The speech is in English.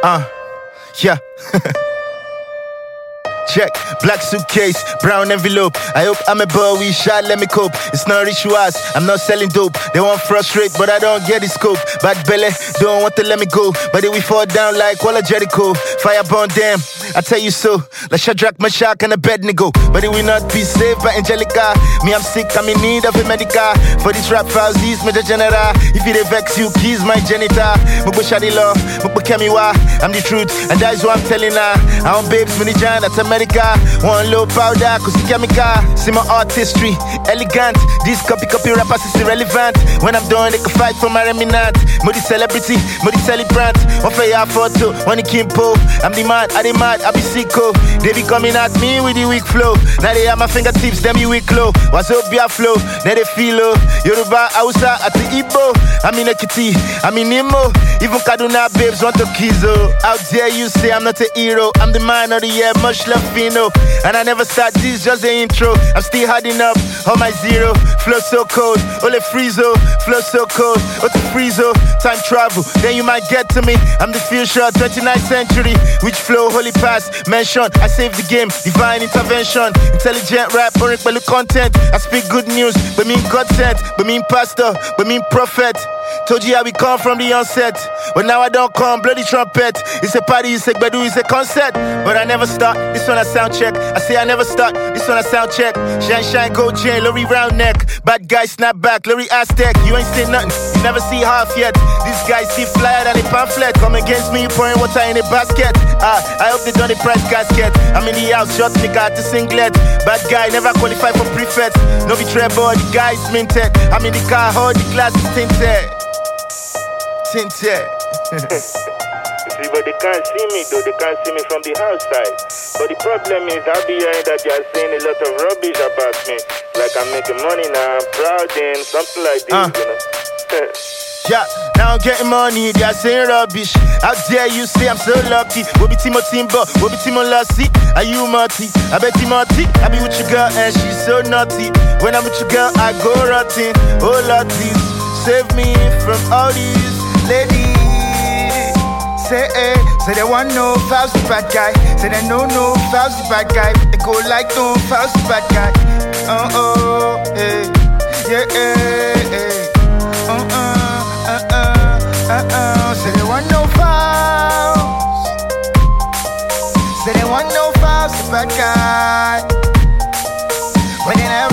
Yeah. Check, black suitcase, brown envelope. I hope I'm a boy, we shot, let me cope. It's not rituals, I'm not selling dope. They want frustrate, but I don't get the scope. Bad belly, don't want to let me go. But then we fall down like Walla Jericho. Fire burn them, I tell you so. Like Shadrach, Meshach, and Abednego. But they will not be saved by Angelica. Me, I'm sick, I'm in need of a medical. For this rap files, these Major General. If it vex you, keys my genitor. Mukbu Shadi Law, Mukbu Kemiwa. I'm the truth, and that's what I'm telling her. I want babes, Minijan, that's America. One low powder, cause it's chemical. See my artistry, elegant. These copy rappers is irrelevant. When I'm done, they can fight for my remnant. Modi celebrity, Modi celebrant. One for your photo, one in Kimpo. I'm the mad, I be sicko. They be coming at me with the weak flow. Now they have my fingertips, them you weak low. What's up, your flow? Now they feel low. Yoruba, Hausa, at the Igbo. I'm in Ekiti, I'm in Imo. Even Kaduna babes want to kizo. Out there you say I'm not a hero. I'm the man of the year, much love Fino. And I never start this, just the intro. I'm still harding up on my zero. Flow so cold, ole friezo. Flow so cold, what to friezo. Time travel, then you might get to me. I'm the future, 29th century. Which flow, holy pass, mention. I save the game, divine intervention. Intelligent rap, boring content. I speak good news, but mean God sent. But mean pastor, but mean prophet. Told you how we come from the onset. But now I don't come, bloody trumpet. It's a party, it's a gbedu, it's a concert. But I never start, this one I sound check. I say I never start, this one I sound check. Shine, shine, gold chain, Lori round neck. Bad guy, snap back, Lori Aztec. You ain't seen nothing, you never see half yet. This guy see flyer than a pamphlet. Come against me, pouring water in a basket. I hope they done the price casket. I'm in the house, short nigga at the singlet. Bad guy, never qualify for prefect. No be trouble, the guy is minted. I'm in the car, hold the glass is tinted. Tinted. See, but they can't see me though, they can't see me from the outside. But the problem is I'll be hearing that they are saying a lot of rubbish about me. Like I'm making money now, I'm proud and something like this, you know. Yeah, now I'm getting money, they are saying rubbish. Out there you say I'm so lucky. We'll be Timo Timbo, we'll be Timo Lassie. Are you Marty? I bet Timothy. I be with your girl and she's so naughty. When I'm with your girl, I go rotting. Oh Lotties, save me from all these ladies. Say, say they want no Faust the bad guy. Say they no Faust the bad guy. They go like no Faust the bad guy. Yeah, say they want no Faust. Say they want no Faust the bad guy. But they never